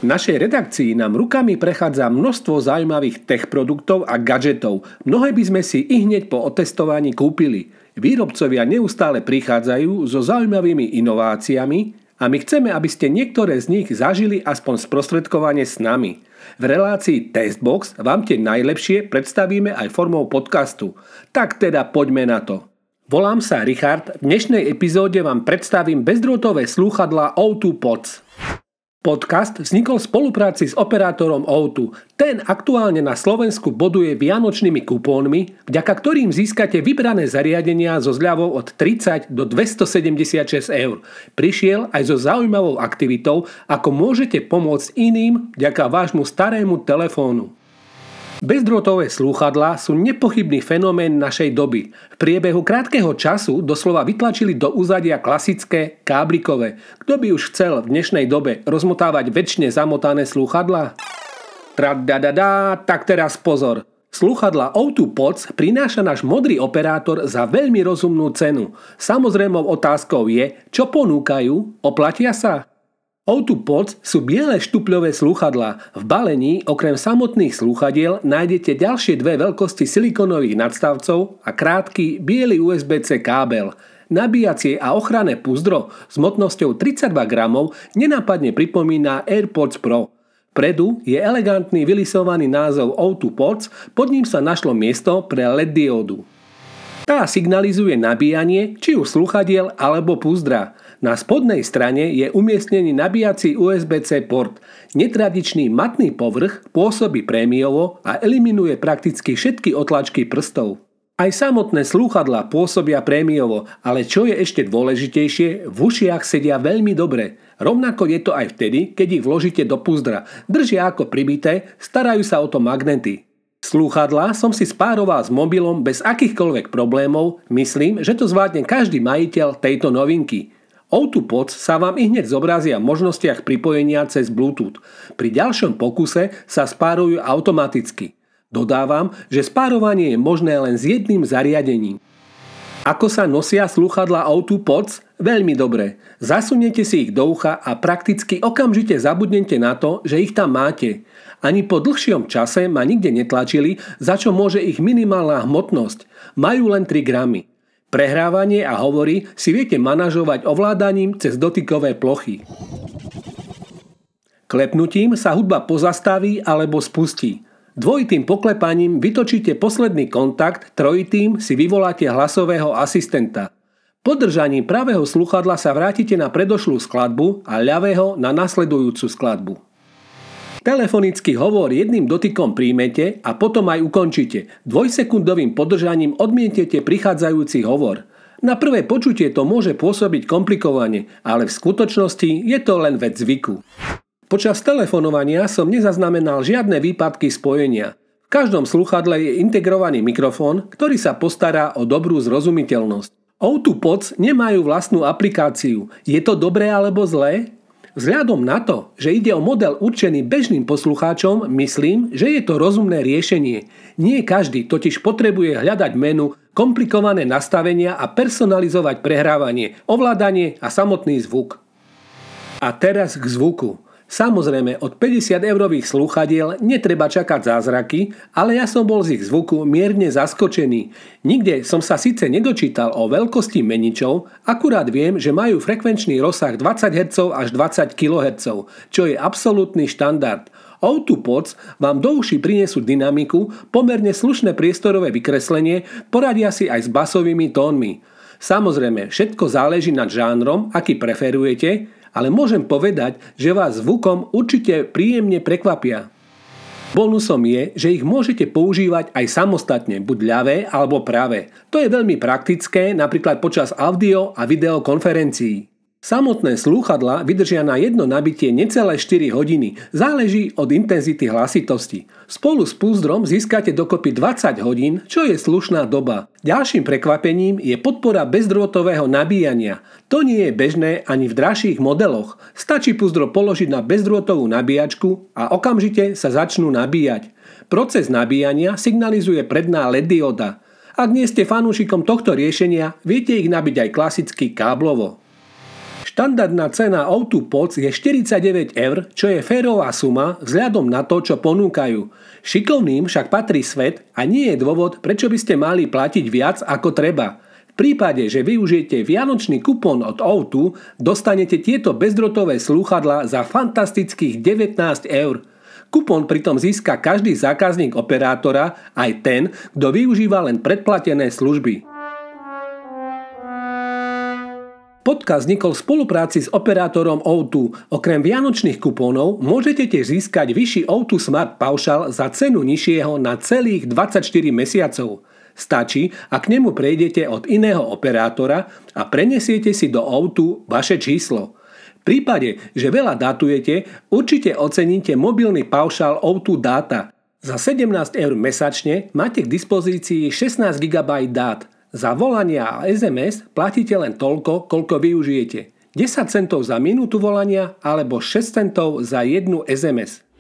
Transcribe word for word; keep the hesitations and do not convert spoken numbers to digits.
V našej redakcii nám rukami prechádza množstvo zaujímavých tech produktov a gadžetov. Mnohé by sme si i hneď po otestovaní kúpili. Výrobcovia neustále prichádzajú so zaujímavými inováciami a my chceme, aby ste niektoré z nich zažili aspoň sprostredkovane s nami. V relácii Testbox vám tie najlepšie predstavíme aj formou podcastu. Tak teda poďme na to. Volám sa Richard, v dnešnej epizóde vám predstavím bezdrôtové slúchadlá ó dva Pods. Podcast vznikol v spolupráci s operátorom ó dva. Ten aktuálne na Slovensku boduje vianočnými kupónmi, vďaka ktorým získate vybrané zariadenia so zľavou od tridsať do dvestosedemdesiatšesť eur. Prišiel aj so zaujímavou aktivitou, ako môžete pomôcť iným vďaka vášmu starému telefónu. Bezdrôtové slúchadlá sú nepochybný fenomén našej doby. V priebehu krátkeho času doslova vytlačili do úzadia klasické káblikové. Kto by už chcel v dnešnej dobe rozmotávať večne zamotané slúchadlá? Tradadadá, tak teraz pozor. Slúchadlá ó dva Pods prináša náš modrý operátor za veľmi rozumnú cenu. Samozrejmou otázkou je, čo ponúkajú, oplatia sa? ó dva Pods sú biele štupľové slúchadlá. V balení okrem samotných slúchadiel nájdete ďalšie dve veľkosti silikónových nadstavcov a krátky biely ú es bé cé kábel. Nabíjacie a ochranné púzdro s hmotnosťou tridsaťdva gramov nenápadne pripomína AirPods Pro. Vpredu je elegantný vylisovaný názov ó dva Pods, pod ním sa našlo miesto pre el é dé diódu. Tá signalizuje nabíjanie či už slúchadiel alebo púzdra. Na spodnej strane je umiestnený nabíjací ú es bé cé port. Netradičný matný povrch pôsobí prémiovo a eliminuje prakticky všetky otlačky prstov. Aj samotné slúchadlá pôsobia prémiovo, ale čo je ešte dôležitejšie, v ušiach sedia veľmi dobre. Rovnako je to aj vtedy, keď ich vložíte do púzdra. Držia ako pribité, starajú sa o to magnety. Slúchadlá som si spároval s mobilom bez akýchkoľvek problémov, myslím, že to zvládne každý majiteľ tejto novinky. ó dva Pods sa vám i hneď zobrazia v možnostiach pripojenia cez Bluetooth. Pri ďalšom pokuse sa spárujú automaticky. Dodávam, že spárovanie je možné len s jedným zariadením. Ako sa nosia slúchadlá ó dva Pods? Veľmi dobre. Zasuniete si ich do ucha a prakticky okamžite zabudnete na to, že ich tam máte. Ani po dlhšom čase ma nikde netlačili, za čo môže ich minimálna hmotnosť. Majú len tri gramy. Prehrávanie a hovory si viete manažovať ovládaním cez dotykové plochy. Klepnutím sa hudba pozastaví alebo spustí. Dvojitým poklepaním vytočíte posledný kontakt, trojitým si vyvoláte hlasového asistenta. Podržaním pravého slúchadla sa vrátite na predošlú skladbu a ľavého na nasledujúcu skladbu. Telefonický hovor jedným dotykom príjmete a potom aj ukončíte. Dvojsekundovým podržaním odmietete prichádzajúci hovor. Na prvé počutie to môže pôsobiť komplikovane, ale v skutočnosti je to len vec zvyku. Počas telefonovania som nezaznamenal žiadne výpadky spojenia. V každom slúchadle je integrovaný mikrofón, ktorý sa postará o dobrú zrozumiteľnosť. ó dva Pods nemajú vlastnú aplikáciu. Je to dobré alebo zlé? Vzhľadom na to, že ide o model určený bežným poslucháčom, myslím, že je to rozumné riešenie. Nie každý totiž potrebuje hľadať menu, komplikované nastavenia a personalizovať prehrávanie, ovládanie a samotný zvuk. A teraz k zvuku. Samozrejme, od päťdesiat eurových slúchadiel netreba čakať zázraky, ale ja som bol z ich zvuku mierne zaskočený. Nikde som sa síce nedočítal o veľkosti meničov, akurát viem, že majú frekvenčný rozsah dvadsať hertzov až dvadsať kilohertzov, čo je absolútny štandard. ó dva Pods vám do uší prinesú dynamiku, pomerne slušné priestorové vykreslenie, poradia si aj s basovými tónmi. Samozrejme, všetko záleží nad žánrom, aký preferujete, ale môžem povedať, že vás zvukom určite príjemne prekvapia. Bonusom je, že ich môžete používať aj samostatne, buď ľavé alebo pravé. To je veľmi praktické, napríklad počas audio a videokonferencií. Samotné slúchadlá vydržia na jedno nabitie necelé štyri hodiny, záleží od intenzity hlasitosti. Spolu s púzdrom získate dokopy dvadsať hodín, čo je slušná doba. Ďalším prekvapením je podpora bezdrôtového nabíjania. To nie je bežné ani v drahších modeloch. Stačí púzdro položiť na bezdrôtovú nabíjačku a okamžite sa začnú nabíjať. Proces nabíjania signalizuje predná el é dé dióda. Ak nie ste fanúšikom tohto riešenia, viete ich nabiť aj klasicky káblovo. Štandardná cena ó dva Pods je štyridsaťdeväť eur, čo je férová suma vzhľadom na to, čo ponúkajú. Šikovným však patrí svet a nie je dôvod, prečo by ste mali platiť viac ako treba. V prípade, že využijete vianočný kupón od ó dva, dostanete tieto bezdrotové slúchadlá za fantastických devätnásť eur. Kupón pritom získa každý zákazník operátora, aj ten, kto využíva len predplatené služby. Podcast vznikol v spolupráci s operátorom ó dva. Okrem vianočných kupónov môžete tiež získať vyšší ó dva Smart Paušal za cenu nižšieho na celých dvadsaťštyri mesiacov. Stačí, ak k nemu prejdete od iného operátora a prenesiete si do ó dva vaše číslo. V prípade, že veľa datujete, určite oceníte mobilný paušál ó dva Data. Za sedemnásť eur mesačne máte k dispozícii šestnásť gigabajtov dát. Za volania a es em es platíte len toľko, koľko využijete. desať centov za minútu volania alebo šesť centov za jednu es em es.